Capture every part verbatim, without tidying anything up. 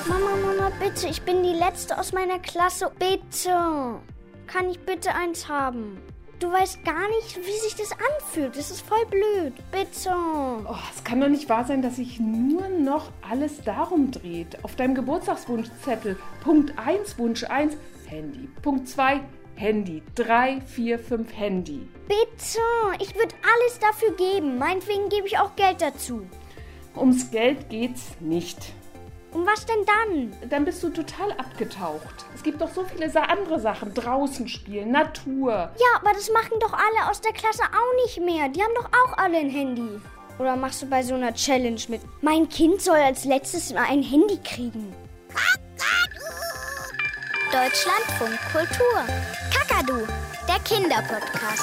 Mama, Mama, bitte, ich bin die Letzte aus meiner Klasse. Bitte, kann ich bitte eins haben? Du weißt gar nicht, wie sich das anfühlt. Das ist voll blöd. Bitte. Oh, es kann doch nicht wahr sein, dass sich nur noch alles darum dreht. Auf deinem Geburtstagswunschzettel Punkt eins, Wunsch eins, Handy. Punkt zwei, Handy. drei, vier, fünf, Handy. Bitte, ich würde alles dafür geben. Meinetwegen gebe ich auch Geld dazu. Ums Geld geht's nicht. Um was denn dann? Dann bist du total abgetaucht. Es gibt doch so viele andere Sachen. Draußen spielen, Natur. Ja, aber das machen doch alle aus der Klasse auch nicht mehr. Die haben doch auch alle ein Handy. Oder machst du bei so einer Challenge mit? Mein Kind soll als letztes mal ein Handy kriegen. Deutschlandfunk Kultur. Kakadu, der Kinderpodcast.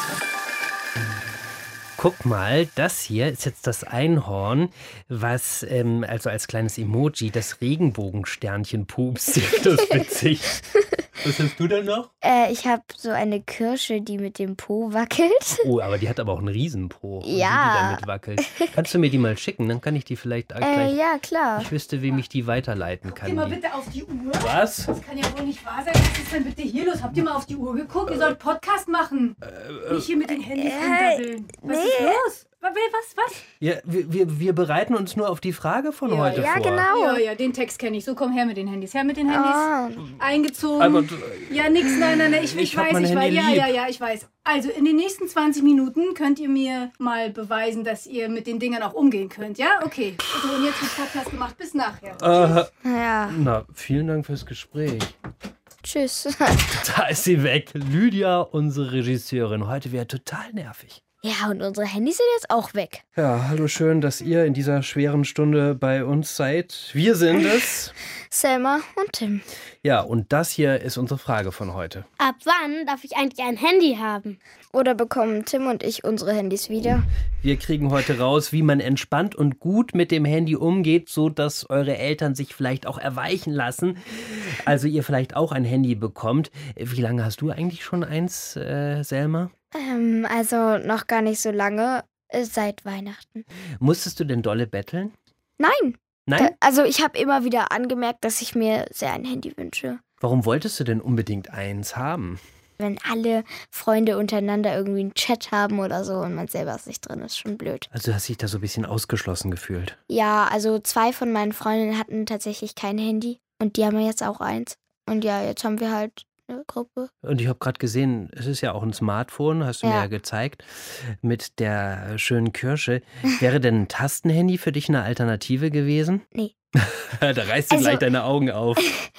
Guck mal, das hier ist jetzt das Einhorn, was ähm, also als kleines Emoji das Regenbogensternchen pupst. Das ist witzig. Was hast du denn noch? Äh, ich habe so eine Kirsche, die mit dem Po wackelt. Oh, aber die hat aber auch einen Riesenpo. Ja. Wie die damit wackelt. Kannst du mir die mal schicken? Dann kann ich die vielleicht Äh, gleich... ja, klar. Ich wüsste, wem ich die weiterleiten kann. Guck mal die. bitte auf die Uhr. Was? Das kann ja wohl nicht wahr sein. Was ist denn bitte hier los? Habt ihr mal auf die Uhr geguckt? Ihr sollt Podcast machen. Äh, Nicht hier mit den Handys äh, runterwillen. Was nee. ist los? Was, was, was? Ja, wir, wir, wir bereiten uns nur auf die Frage von Ja, heute ja, vor. genau. Ja, ja, den Text kenne ich. So, komm her mit den Handys. Her mit den Handys. Ah. Eingezogen. Aber, ja, nix, nein, nein, nein. Ich, ich, Ich hab weiß, mein ich weiß. Handy Ja, lieb. ja, ja, ich weiß. Also, in den nächsten zwanzig Minuten könnt ihr mir mal beweisen, dass ihr mit den Dingern auch umgehen könnt. Ja, okay. So, und jetzt wird Podcast gemacht. Bis nachher. Äh, Ja, na, vielen Dank fürs Gespräch. tschüss. Da ist sie weg. Lydia, unsere Regisseurin. Heute wäre total nervig. Ja, und unsere Handys sind jetzt auch weg. Ja, hallo, schön, dass ihr in dieser schweren Stunde bei uns seid. Wir sind es. Selma und Tim. Ja, und das hier ist unsere Frage von heute. Ab wann darf ich eigentlich ein Handy haben? Oder bekommen Tim und ich unsere Handys wieder? Wir kriegen heute raus, wie man entspannt und gut mit dem Handy umgeht, so dass eure Eltern sich vielleicht auch erweichen lassen. Also ihr vielleicht auch ein Handy bekommt. Wie lange hast du eigentlich schon eins, äh, Selma? Ähm, also noch gar nicht so lange. äh, Seit Weihnachten. Musstest du denn dolle betteln? Nein. Nein? Äh, Also ich habe immer wieder angemerkt, dass ich mir sehr ein Handy wünsche. Warum wolltest du denn unbedingt eins haben? Wenn alle Freunde untereinander irgendwie einen Chat haben oder so und man selber ist nicht drin, ist schon blöd. Also du hast dich da so ein bisschen ausgeschlossen gefühlt. Ja, also zwei von meinen Freundinnen hatten tatsächlich kein Handy und die haben ja jetzt auch eins. Und ja, jetzt haben wir halt eine Gruppe. Und ich habe gerade gesehen, es ist ja auch ein Smartphone, hast du mir Ja. ja gezeigt, mit der schönen Kirsche. Wäre denn ein Tastenhandy für dich eine Alternative gewesen? Nee. Da reißt du Also- gleich deine Augen auf.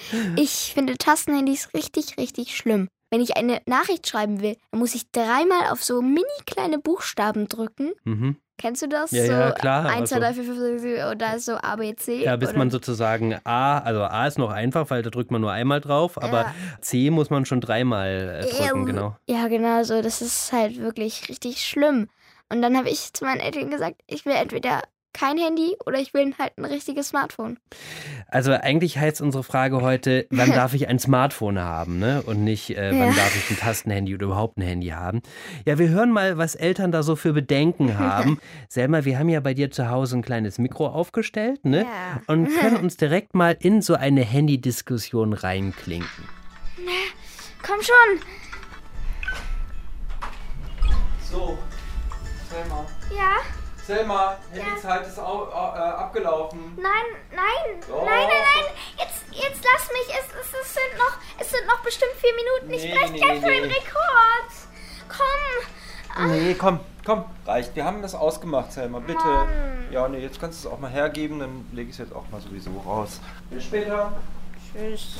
Ich finde Tastenhandys richtig, richtig schlimm. Wenn ich eine Nachricht schreiben will, dann muss ich dreimal auf so mini kleine Buchstaben drücken. Mhm. Kennst du das? Ja, so ja, klar, eins, zwei, also- drei, vier, fünf, sechs, sieben und da ist so A, B, C. Ja, bis oder- man sozusagen A, also A ist noch einfach, weil da drückt man nur einmal drauf, aber Ja. C muss man schon dreimal äh, drücken, Ja, genau. Ja, genau so. Das ist halt wirklich richtig schlimm. Und dann habe ich zu meinen Eltern gesagt, ich will entweder kein Handy oder ich will halt ein richtiges Smartphone. Also eigentlich heißt unsere Frage heute, wann darf ich ein Smartphone haben, ne? Und nicht, äh, wann Ja. darf ich ein Tastenhandy oder überhaupt ein Handy haben. Ja, wir hören mal, was Eltern da so für Bedenken haben. Selma, wir haben ja bei dir zu Hause ein kleines Mikro aufgestellt, ne? Ja. Und können uns direkt mal in so eine Handy-Diskussion reinklinken. Komm schon. So, Selma. Ja? Selma, Handyzeit ist au, au, äh, abgelaufen. Nein, nein, Doch. nein, nein, nein. Jetzt, jetzt lass mich. Es, es, es, sind noch, es sind noch bestimmt vier Minuten. Ich Nee, breche nee, gleich nee, meinen nee. Rekord. Komm. Nee, komm, komm, reicht. Wir haben das ausgemacht, Selma, bitte. Ja, nee, jetzt kannst du es auch mal hergeben, dann lege ich es jetzt auch mal sowieso raus. Bis später. Tschüss.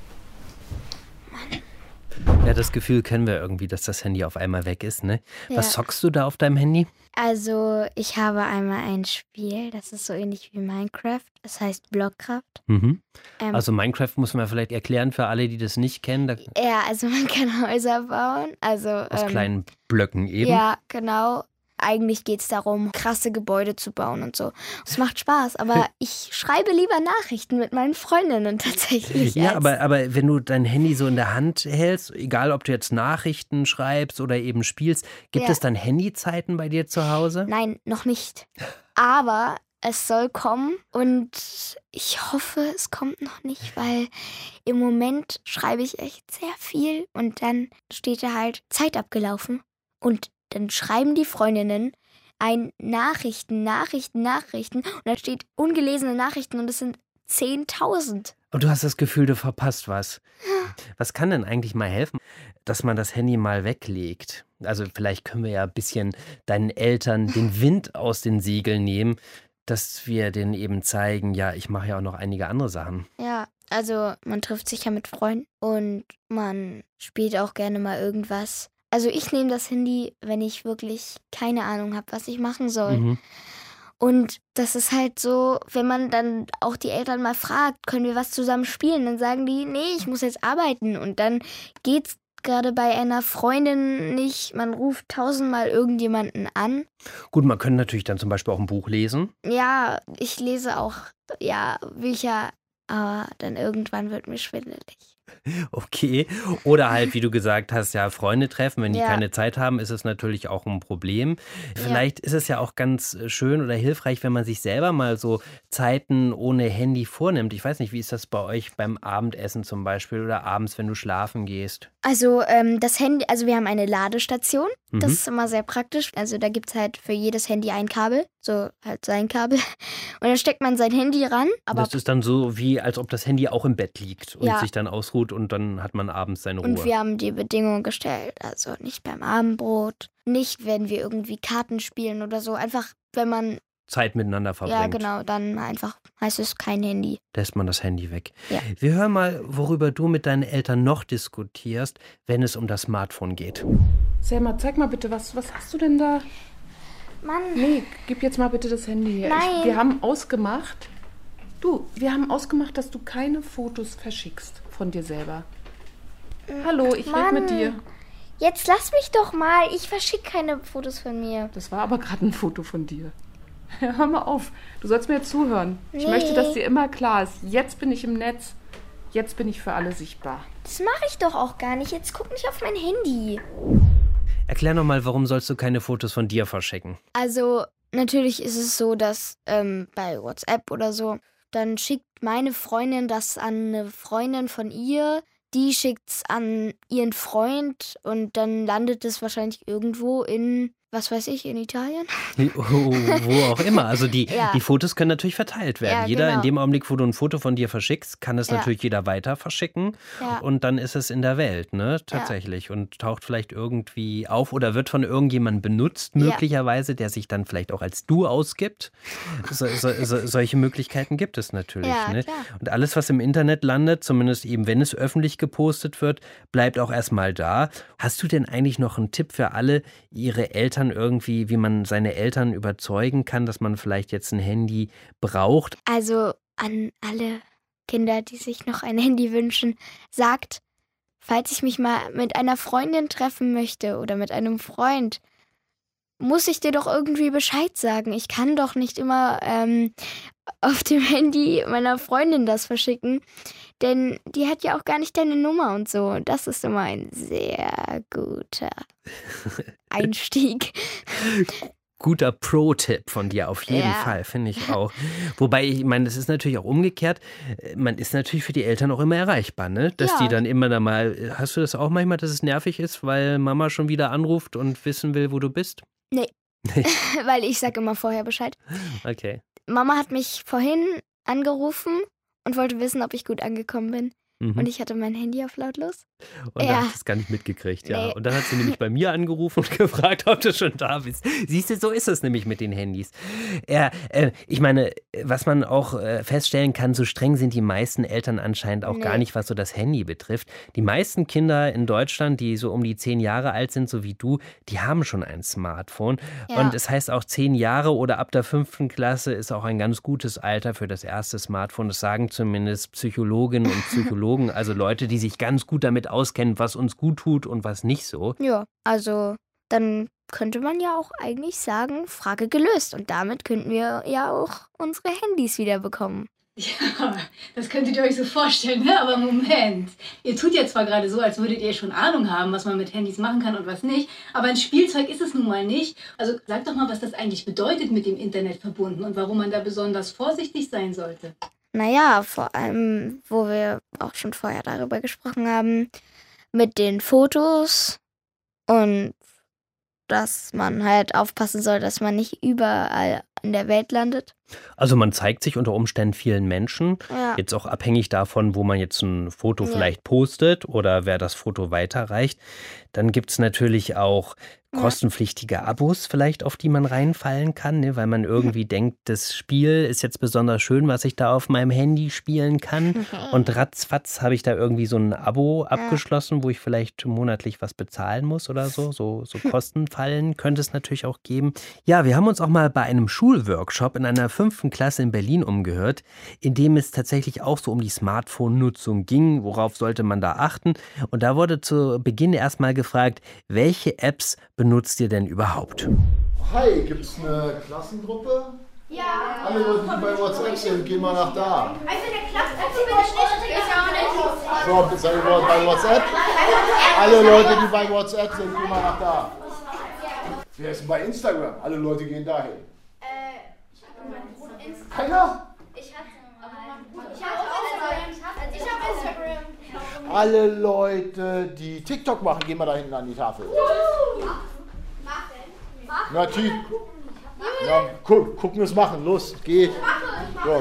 Ja, das Gefühl kennen wir irgendwie, dass das Handy auf einmal weg ist, ne? Was Ja. zockst du da auf deinem Handy? Also, ich habe einmal ein Spiel, das ist so ähnlich wie Minecraft. Das heißt Blockcraft. Mhm. Ähm, Also Minecraft muss man vielleicht erklären für alle, die das nicht kennen. Da, ja, also man kann Häuser bauen. Also, aus ähm, kleinen Blöcken eben. Ja, genau. Eigentlich geht es darum, krasse Gebäude zu bauen und so. Es macht Spaß, aber ich schreibe lieber Nachrichten mit meinen Freundinnen tatsächlich. Ja, als- aber, aber wenn du dein Handy so in der Hand hältst, egal ob du jetzt Nachrichten schreibst oder eben spielst, gibt Ja. es dann Handyzeiten bei dir zu Hause? Nein, noch nicht. Aber es soll kommen und ich hoffe, es kommt noch nicht, weil im Moment schreibe ich echt sehr viel und dann steht da halt Zeit abgelaufen und dann schreiben die Freundinnen ein Nachrichten, Nachrichten, Nachrichten und da steht ungelesene Nachrichten und es sind zehntausend. Und du hast das Gefühl, du verpasst was. Was kann denn eigentlich mal helfen, dass man das Handy mal weglegt? Also vielleicht können wir ja ein bisschen deinen Eltern den Wind aus den Segeln nehmen, dass wir denen eben zeigen, ja, ich mache ja auch noch einige andere Sachen. Ja, also man trifft sich ja mit Freunden und man spielt auch gerne mal irgendwas. Also ich nehme das Handy, wenn ich wirklich keine Ahnung habe, was ich machen soll. Mhm. Und das ist halt so, wenn man dann auch die Eltern mal fragt, können wir was zusammen spielen? Dann sagen die, nee, ich muss jetzt arbeiten. Und dann geht's gerade bei einer Freundin nicht. Man ruft tausendmal irgendjemanden an. Gut, man könnte natürlich dann zum Beispiel auch ein Buch lesen. Ja, ich lese auch ja, Bücher, aber dann irgendwann wird mir schwindelig. Okay. Oder halt, wie du gesagt hast, ja, Freunde treffen. Wenn die Ja. keine Zeit haben, ist es natürlich auch ein Problem. Vielleicht ist es ja auch ganz schön oder hilfreich, wenn man sich selber mal so Zeiten ohne Handy vornimmt. Ich weiß nicht, wie ist das bei euch beim Abendessen zum Beispiel oder abends, wenn du schlafen gehst? Also ähm, das Handy, also wir haben eine Ladestation. Mhm. Das ist immer sehr praktisch. Also da gibt es halt für jedes Handy ein Kabel, so halt sein Kabel. Und dann steckt man sein Handy ran. Aber Das ist dann so, wie als ob das Handy auch im Bett liegt und Ja. sich dann ausruht und dann hat man abends seine Ruhe. und wir haben die Bedingungen gestellt. Also nicht beim Abendbrot, nicht wenn wir irgendwie Karten spielen oder so. Einfach, wenn man, Zeit miteinander verbringt. ja genau, dann einfach heißt es kein Handy. Lässt man das Handy weg. Ja. Wir hören mal, worüber du mit deinen Eltern noch diskutierst, wenn es um das Smartphone geht. Selma, zeig mal bitte, was, was hast du denn da? Mann, Nee, gib jetzt mal bitte das Handy her. Nein. Ich, wir haben ausgemacht, du, wir haben ausgemacht, dass du keine Fotos verschickst von dir selber. Hallo, ich rede Mann. mit dir. jetzt lass mich doch mal. Ich verschicke keine Fotos von mir. Das war aber gerade ein Foto von dir. Hör mal auf, du sollst mir jetzt zuhören. Ich Nee. möchte, dass dir immer klar ist, jetzt bin ich im Netz, jetzt bin ich für alle sichtbar. Das mache ich doch auch gar nicht. Jetzt guck nicht auf mein Handy. Erklär noch mal, warum sollst du keine Fotos von dir verschicken? Also natürlich ist es so, dass ähm, bei WhatsApp oder so, dann schickt meine Freundin das an eine Freundin von ihr, die schickt es an ihren Freund und dann landet es wahrscheinlich irgendwo in, was weiß ich, in Italien. Wo auch immer. Also die, Ja. die Fotos können natürlich verteilt werden. Ja, Jeder, genau. in dem Augenblick, wo du ein Foto von dir verschickst, kann es Ja. natürlich jeder weiter verschicken. Ja. Und dann ist es in der Welt, ne? Tatsächlich. Und taucht vielleicht irgendwie auf oder wird von irgendjemandem benutzt, Ja. möglicherweise, der sich dann vielleicht auch als du ausgibt. So, so, so, solche Möglichkeiten gibt es natürlich. Ja, ne? klar. Und alles, was im Internet landet, zumindest eben, wenn es öffentlich gepostet wird, bleibt auch erstmal da. Hast du denn eigentlich noch einen Tipp für alle, ihre Eltern irgendwie, wie man seine Eltern überzeugen kann, dass man vielleicht jetzt ein Handy braucht? Also an alle Kinder, die sich noch ein Handy wünschen, sagt, falls ich mich mal mit einer Freundin treffen möchte oder mit einem Freund, muss ich dir doch irgendwie Bescheid sagen. Ich kann doch nicht immer ähm, auf dem Handy meiner Freundin das verschicken, denn die hat ja auch gar nicht deine Nummer und so. Und das ist immer ein sehr guter Einstieg. Guter Pro-Tipp von dir, auf jeden Ja. Fall, finde ich auch. Wobei, ich meine, das ist natürlich auch umgekehrt. Man ist natürlich für die Eltern auch immer erreichbar, ne? Dass Ja. die dann immer da mal, hast du das auch manchmal, dass es nervig ist, weil Mama schon wieder anruft und wissen will, wo du bist? Nee, weil ich sag immer vorher Bescheid. Okay. Mama hat mich vorhin angerufen und wollte wissen, ob ich gut angekommen bin. Mhm. Und ich hatte mein Handy auf lautlos. Und Ja. dann hast du es gar nicht mitgekriegt, ja. Nee. Und dann hat sie nämlich bei mir angerufen und gefragt, ob du schon da bist. Siehst du, so ist es nämlich mit den Handys. Ja, äh, ich meine, was man auch äh, feststellen kann, so streng sind die meisten Eltern anscheinend auch Nee. gar nicht, was so das Handy betrifft. Die meisten Kinder in Deutschland, die so um die zehn Jahre alt sind, so wie du, die haben schon ein Smartphone. Ja. Und es heißt auch, zehn Jahre oder ab der fünften Klasse ist auch ein ganz gutes Alter für das erste Smartphone. Das sagen zumindest Psychologinnen und Psychologen, also Leute, die sich ganz gut damit auskennen, was uns gut tut und was nicht so. Ja, also dann könnte man ja auch eigentlich sagen, Frage gelöst. Und damit könnten wir ja auch unsere Handys wieder bekommen. Ja, das könntet ihr euch so vorstellen, ne? Aber Moment. Ihr tut ja zwar gerade so, als würdet ihr schon Ahnung haben, was man mit Handys machen kann und was nicht, aber ein Spielzeug ist es nun mal nicht. Also sagt doch mal, was das eigentlich bedeutet, mit dem Internet verbunden und warum man da besonders vorsichtig sein sollte. Naja, vor allem, wo wir auch schon vorher darüber gesprochen haben, mit den Fotos und dass man halt aufpassen soll, dass man nicht überall in der Welt landet. Also man zeigt sich unter Umständen vielen Menschen, Ja. jetzt auch abhängig davon, wo man jetzt ein Foto Ja. vielleicht postet oder wer das Foto weiterreicht. Dann gibt es natürlich auch kostenpflichtige Abos vielleicht, auf die man reinfallen kann, ne? Weil man irgendwie denkt, das Spiel ist jetzt besonders schön, was ich da auf meinem Handy spielen kann. Und ratzfatz habe ich da irgendwie so ein Abo abgeschlossen, wo ich vielleicht monatlich was bezahlen muss oder so. So, so Kostenfallen könnte es natürlich auch geben. Ja, wir haben uns auch mal bei einem Schulworkshop in einer fünften Klasse in Berlin umgehört, in dem es tatsächlich auch so um die Smartphone-Nutzung ging. Worauf sollte man da achten? Und da wurde zu Beginn erstmal gefragt, welche Apps benutzt ihr denn überhaupt? Hi, gibt's eine Klassengruppe? Ja. Alle Leute, die bei WhatsApp sind, gehen mal nach da. Also eine Klasse bin ich nicht. Ich auch nicht. So, seid ihr bei WhatsApp? Alle Leute, die bei WhatsApp sind, gehen mal nach da. Wer ist denn bei Instagram? Alle Leute gehen dahin. Keiner? Ich habe Instagram. Alle Leute, die TikTok machen, gehen mal da hinten an die Tafel. Na, T. Ja, guck, gucken wir es machen. Los, geh. So,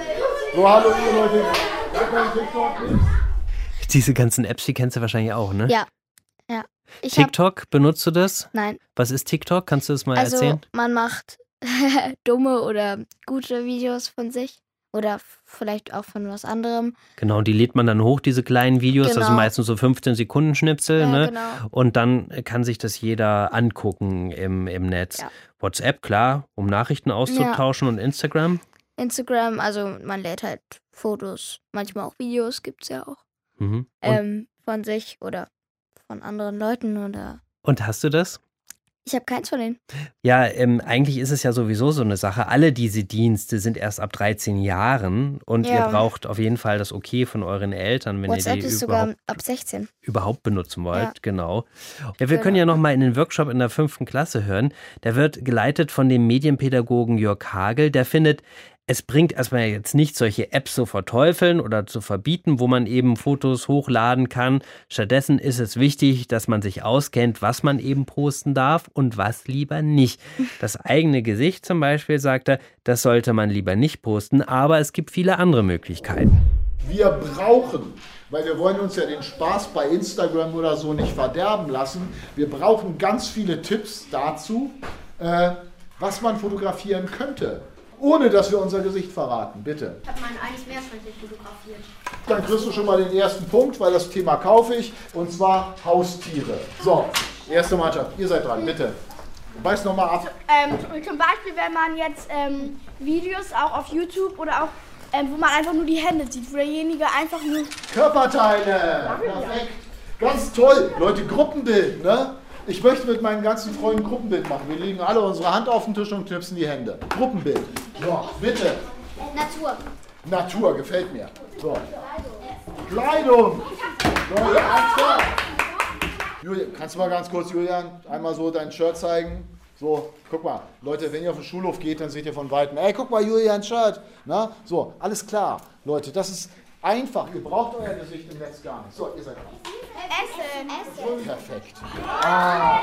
so hallo ihr Leute. Gar kein TikTok, nichts. Diese ganzen Apps, die kennst du wahrscheinlich auch, ne? Ja. ja. Ich hab, TikTok, benutzt du das? nein, Was ist TikTok? Kannst du das mal also erzählen? man macht dumme oder gute Videos von sich oder vielleicht auch von was anderem. Genau, die lädt man dann hoch, diese kleinen Videos, Genau. das sind meistens so fünfzehn Sekunden Schnipsel, Ja, ne? genau. Und dann kann sich das jeder angucken im, im Netz. Ja. WhatsApp, klar, um Nachrichten auszutauschen und Instagram. Instagram, also man lädt halt Fotos, manchmal auch Videos gibt's ja auch Mhm. Und, ähm, von sich oder von anderen Leuten oder und hast du das? ich habe keins von denen. Ja, ähm, eigentlich ist es ja sowieso so eine Sache. Alle diese Dienste sind erst ab dreizehn Jahren und Ja. ihr braucht auf jeden Fall das Okay von euren Eltern, wenn WhatsApp ihr die ist überhaupt sogar ab sechzehn. überhaupt benutzen wollt, Ja. genau. Ja, wir Genau. können ja noch mal in den Workshop in der fünften Klasse hören. Der wird geleitet von dem Medienpädagogen Jörg Hagel. Der findet, es bringt erstmal jetzt nicht, solche Apps zu verteufeln oder zu verbieten, wo man eben Fotos hochladen kann. Stattdessen ist es wichtig, dass man sich auskennt, was man eben posten darf und was lieber nicht. Das eigene Gesicht zum Beispiel, sagt er, das sollte man lieber nicht posten, aber es gibt viele andere Möglichkeiten. Wir brauchen, weil wir wollen uns ja den Spaß bei Instagram oder so nicht verderben lassen, wir brauchen ganz viele Tipps dazu, äh, was man fotografieren könnte, ohne dass wir unser Gesicht verraten. Bitte. Ich habe mein eines Meerschweinchen fotografiert. Dann kriegst du schon mal den ersten Punkt, weil das Thema kaufe ich, und zwar Haustiere. So, erste Mannschaft, ihr seid dran, bitte. Beiß nochmal ab. Ähm, zum Beispiel, wenn man jetzt ähm, Videos auch auf YouTube oder auch, ähm, wo man einfach nur die Hände sieht, wo derjenige einfach nur... Körperteile, perfekt. Ganz toll. Leute, Gruppenbild, ne? Ich möchte mit meinen ganzen Freunden Gruppenbild machen. Wir legen alle unsere Hand auf den Tisch und knipsen die Hände. Gruppenbild. So, bitte. Natur. Natur, gefällt mir. So. Kleidung. So, ja, alles klar. Julian, kannst du mal ganz kurz, Julian, einmal so dein Shirt zeigen? So, guck mal. Leute, wenn ihr auf den Schulhof geht, dann seht ihr von Weitem, ey, guck mal, Julian, Shirt. Na? So, alles klar. Leute, das ist einfach. Ihr braucht euer Gesicht im Netz gar nicht. So, ihr seid dran. Essen. Essen. Perfekt. Ah.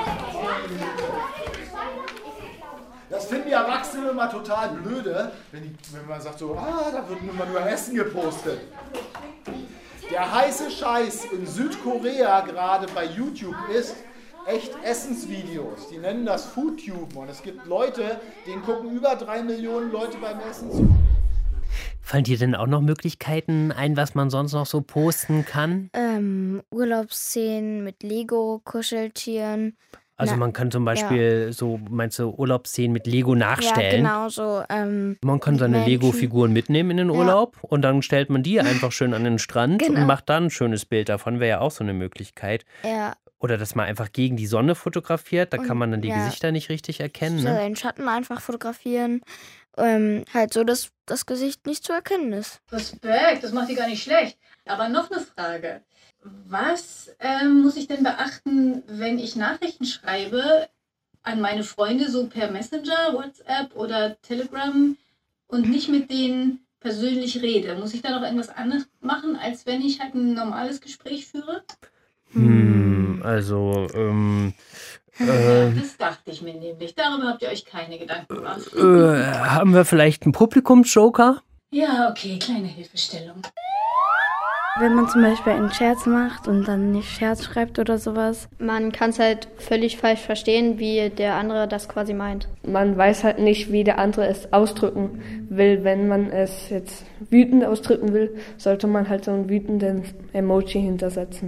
Das finden die Erwachsenen immer total blöde, wenn, die, wenn man sagt so, ah, da wird immer nur Essen gepostet. Der heiße Scheiß in Südkorea gerade bei YouTube ist echt Essensvideos. Die nennen das Foodtube und es gibt Leute, denen gucken über drei Millionen Leute beim Essen zu. Fallen dir denn auch noch Möglichkeiten ein, was man sonst noch so posten kann? Ähm, Urlaubsszenen mit Lego, Kuscheltieren. Also Na, man kann zum Beispiel so, meinst du, Urlaubsszenen mit Lego nachstellen? Ja, genau so. Ähm, Man kann seine Menschen. Lego-Figuren mitnehmen in den Urlaub und dann stellt man die einfach schön an den Strand Genau. und macht dann ein schönes Bild davon. Wäre ja auch so eine Möglichkeit. Ja, Oder dass man einfach gegen die Sonne fotografiert, da Und, kann man dann die ja. Gesichter nicht richtig erkennen. so Ne? den Schatten einfach fotografieren. Ähm, halt so, dass das Gesicht nicht zu erkennen ist. Respekt, das macht ihr gar nicht schlecht. Aber noch eine Frage. Was ähm, muss ich denn beachten, wenn ich Nachrichten schreibe an meine Freunde, so per Messenger, WhatsApp oder Telegram und nicht mit denen persönlich rede? Muss ich da noch irgendwas anderes machen, als wenn ich halt ein normales Gespräch führe? Hm, also, ähm... Ja, Äh, das dachte ich mir nämlich. Darüber habt ihr euch keine Gedanken gemacht. äh, haben wir vielleicht einen Publikumsjoker? Ja, okay, kleine Hilfestellung. Wenn man zum Beispiel einen Scherz macht und dann nicht Scherz schreibt oder sowas. Man kann es halt völlig falsch verstehen, wie der andere das quasi meint. Man weiß halt nicht, wie der andere es ausdrücken will. Wenn man es jetzt wütend ausdrücken will, sollte man halt so einen wütenden Emoji hintersetzen.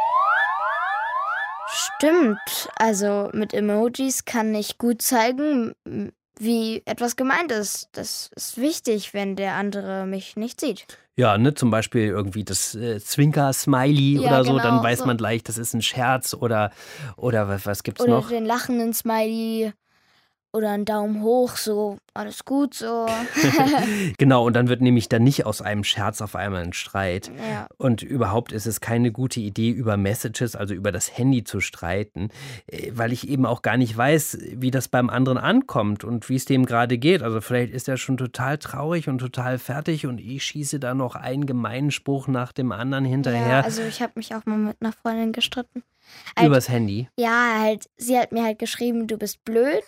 Stimmt, also mit Emojis kann ich gut zeigen, wie etwas gemeint ist. Das ist wichtig, wenn der andere mich nicht sieht. Ja, ne, zum Beispiel irgendwie das äh, Zwinker-Smiley Ja, oder so, genau, dann weiß so. man gleich, das ist ein Scherz oder, oder was, was gibt's Oder noch? den lachenden Smiley oder einen Daumen hoch, so alles gut, so. Genau, und dann wird nämlich dann nicht aus einem Scherz auf einmal ein Streit. Ja. Und überhaupt ist es keine gute Idee, über Messages, also über das Handy zu streiten, äh, weil ich eben auch gar nicht weiß, wie das beim anderen ankommt und wie es dem gerade geht. Also vielleicht ist er schon total traurig und total fertig und ich schieße da noch einen gemeinen Spruch nach dem anderen hinterher. Ja, also ich habe mich auch mal mit einer Freundin gestritten. Halt, Übers Handy? Ja, halt, sie hat mir halt geschrieben, du bist blöd.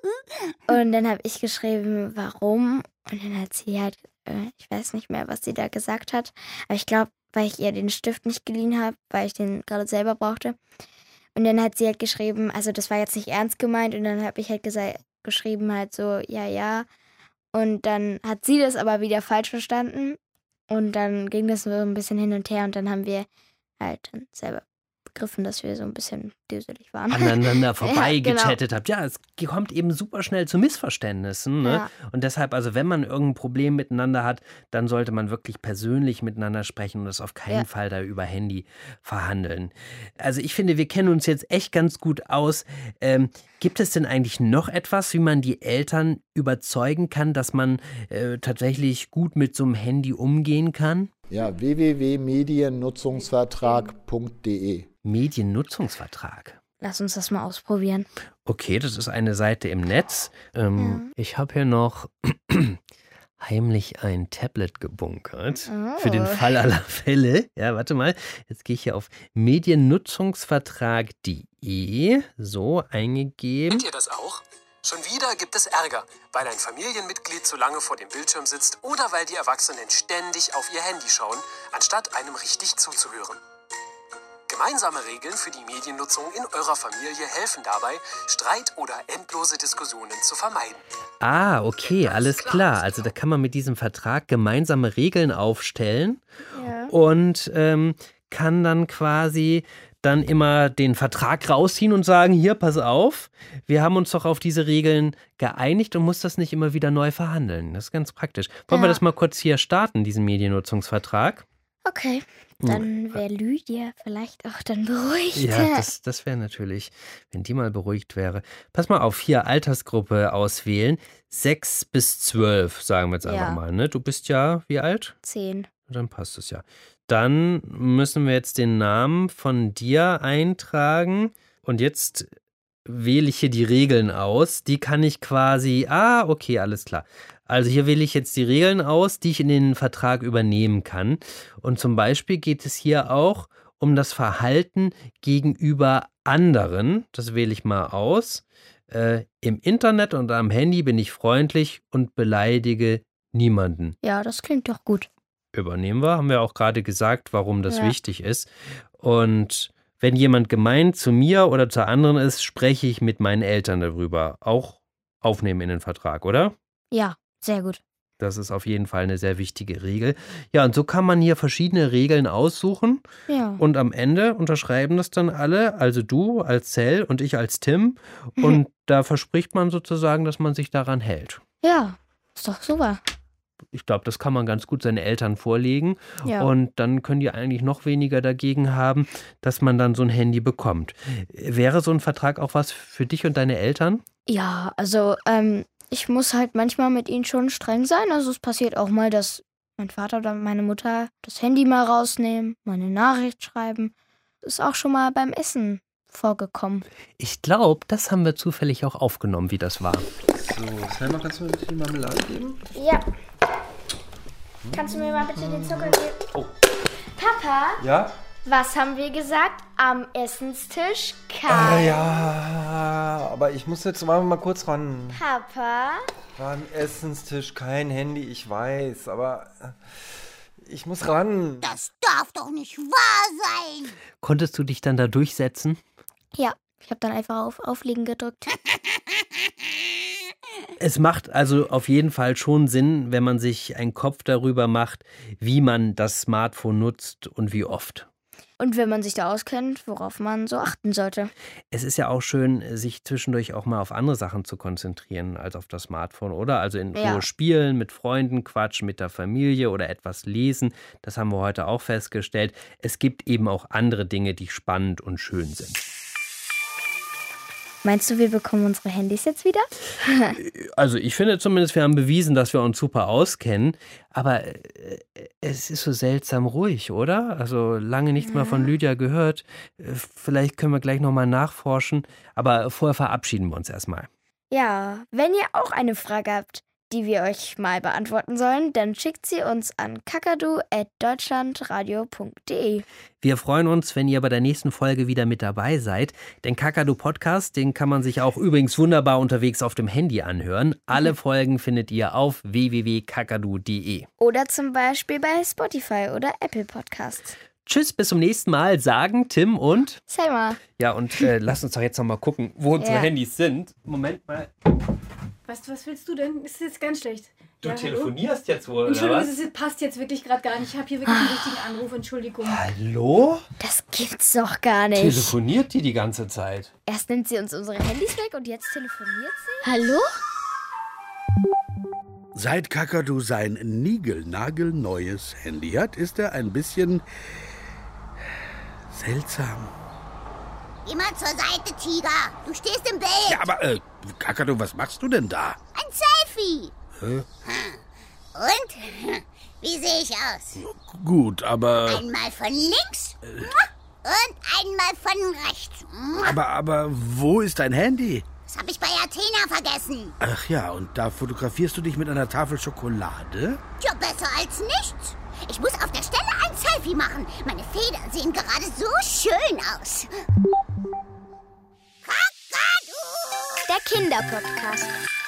Und dann habe ich geschrieben, warum? Und dann hat sie halt, äh, ich weiß nicht mehr, was sie da gesagt hat. Aber ich glaube, weil ich ihr den Stift nicht geliehen habe, weil ich den gerade selber brauchte. Und dann hat sie halt geschrieben, also das war jetzt nicht ernst gemeint. Und dann habe ich halt gesa- geschrieben halt so, ja, ja. Und dann hat sie das aber wieder falsch verstanden. Und dann ging das so ein bisschen hin und her. Und dann haben wir halt dann selber begriffen, dass wir so ein bisschen düselig waren. Aneinander vorbei ja, genau. gechattet habt. Ja, es kommt eben super schnell zu Missverständnissen. Ne? Ja. Und deshalb, also wenn man irgendein Problem miteinander hat, dann sollte man wirklich persönlich miteinander sprechen und das auf keinen Ja. Fall da über Handy verhandeln. Also ich finde, wir kennen uns jetzt echt ganz gut aus. Ähm, gibt es denn eigentlich noch etwas, wie man die Eltern überzeugen kann, dass man äh, tatsächlich gut mit so einem Handy umgehen kann? Ja, w w w punkt mediennutzungsvertrag punkt d e. Mediennutzungsvertrag. Lass uns das mal ausprobieren. Okay, das ist eine Seite im Netz. Ähm, ja. Ich habe hier noch heimlich ein Tablet gebunkert. Oh. Für den Fall aller Fälle. Ja, warte mal. Jetzt gehe ich hier auf mediennutzungsvertrag punkt d e. So, eingegeben. Kennt ihr das auch? Schon wieder gibt es Ärger, weil ein Familienmitglied zu lange vor dem Bildschirm sitzt oder weil die Erwachsenen ständig auf ihr Handy schauen, anstatt einem richtig zuzuhören. Gemeinsame Regeln für die Mediennutzung in eurer Familie helfen dabei, Streit oder endlose Diskussionen zu vermeiden. Ah, okay, alles klar. Also da kann man mit diesem Vertrag gemeinsame Regeln aufstellen Ja. und ähm, kann dann quasi dann immer den Vertrag rausziehen und sagen, hier, pass auf, wir haben uns doch auf diese Regeln geeinigt und muss das nicht immer wieder neu verhandeln. Das ist ganz praktisch. Wollen wir Ja. das mal kurz hier starten, diesen Mediennutzungsvertrag? Okay, dann wäre Lydia vielleicht auch dann beruhigt. Ja, das, das wäre natürlich, wenn die mal beruhigt wäre. Pass mal auf, hier Altersgruppe auswählen. Sechs bis zwölf, sagen wir jetzt einfach Ja. mal. Ne? Du bist ja wie alt? Zehn. Dann passt es ja. Dann müssen wir jetzt den Namen von dir eintragen. Und jetzt wähle ich hier die Regeln aus. Die kann ich quasi, ah, okay, alles klar. Also hier wähle ich jetzt die Regeln aus, die ich in den Vertrag übernehmen kann. Und zum Beispiel geht es hier auch um das Verhalten gegenüber anderen. Das wähle ich mal aus. Äh, Im Internet und am Handy bin ich freundlich und beleidige niemanden. Ja, das klingt doch gut. Übernehmen wir, haben wir auch gerade gesagt, warum das Ja. wichtig ist. Und wenn jemand gemein zu mir oder zu anderen ist, spreche ich mit meinen Eltern darüber. Auch aufnehmen in den Vertrag, oder? Ja, sehr gut. Das ist auf jeden Fall eine sehr wichtige Regel. Ja, und so kann man hier verschiedene Regeln aussuchen. Ja. Und am Ende unterschreiben das dann alle, also du als Cell und ich als Tim. Und da verspricht man sozusagen, dass man sich daran hält. Ja, ist doch super. Ich glaube, das kann man ganz gut seinen Eltern vorlegen. Ja. Und dann können die eigentlich noch weniger dagegen haben, dass man dann so ein Handy bekommt. Wäre so ein Vertrag auch was für dich und deine Eltern? Ja, also ähm, Ich muss halt manchmal mit ihnen schon streng sein. Also es passiert auch mal, dass mein Vater oder meine Mutter das Handy mal rausnehmen, mal eine Nachricht schreiben. Das ist auch schon mal beim Essen vorgekommen. Ich glaube, das haben wir zufällig auch aufgenommen, wie das war. So, Selma, kannst du mir bitte die Marmelade geben? Ja. Kannst du mir mal bitte den Zucker geben? Oh. Papa? Ja? Was haben wir gesagt? Am Essenstisch kein... Ah, ja, aber ich muss jetzt mal, mal kurz ran. Papa? Am Essenstisch kein Handy, ich weiß, aber ich muss ran. Das darf doch nicht wahr sein. Konntest du dich dann da durchsetzen? Ja, ich habe dann einfach auf Auflegen gedrückt. Es macht also auf jeden Fall schon Sinn, wenn man sich einen Kopf darüber macht, wie man das Smartphone nutzt und wie oft. Und wenn man sich da auskennt, worauf man so achten sollte. Es ist ja auch schön, sich zwischendurch auch mal auf andere Sachen zu konzentrieren als auf das Smartphone, oder? Also in Ja. Ruhe spielen, mit Freunden quatschen, mit der Familie oder etwas lesen. Das haben wir heute auch festgestellt. Es gibt eben auch andere Dinge, die spannend und schön sind. Meinst du, wir bekommen unsere Handys jetzt wieder? Also ich finde zumindest, wir haben bewiesen, dass wir uns super auskennen. Aber äh, es ist so seltsam ruhig, oder? Also lange nichts mehr von Lydia gehört. Äh, Vielleicht können wir gleich nochmal nachforschen. Aber vorher verabschieden wir uns erstmal. Ja, wenn ihr auch eine Frage habt, die wir euch mal beantworten sollen, dann schickt sie uns an kakadu at deutschlandradio punkt de. Wir freuen uns, wenn ihr bei der nächsten Folge wieder mit dabei seid. Den Kakadu Podcast, den kann man sich auch übrigens wunderbar unterwegs auf dem Handy anhören. Alle Folgen findet ihr auf w w w punkt kakadu punkt de. Oder zum Beispiel bei Spotify oder Apple Podcasts. Tschüss, bis zum nächsten Mal, sagen Tim und... Selma. Ja, und äh, lasst uns doch jetzt noch mal gucken, wo unsere Ja. Handys sind. Moment mal. Weißt du, was willst du denn? Das ist jetzt ganz schlecht. Du Ja, telefonierst jetzt wohl, oder Entschuldigung, was? das ist- passt jetzt wirklich gerade gar nicht. Ich habe hier wirklich einen wichtigen Anruf. Entschuldigung. Hallo? Das gibt's doch gar nicht. Telefoniert die die ganze Zeit? Erst nimmt sie uns unsere Handys weg und jetzt telefoniert sie? Hallo? Seit Kakadu sein niegelnagelneues Handy hat, ist er ein bisschen seltsam. Geh mal zur Seite, Tiger. Du stehst im Bild. Ja, aber, äh, Kakadu, was machst du denn da? Ein Selfie. Hä? Und? Wie sehe ich aus? Gut, aber... Einmal von links und einmal von rechts. Aber, aber, wo ist dein Handy? Das habe ich bei Athena vergessen. Ach ja, und da fotografierst du dich mit einer Tafel Schokolade? Ja, besser als nichts. Ich muss auf der Stelle ein Selfie machen. Meine Federn sehen gerade so schön aus. Der Kinderpodcast.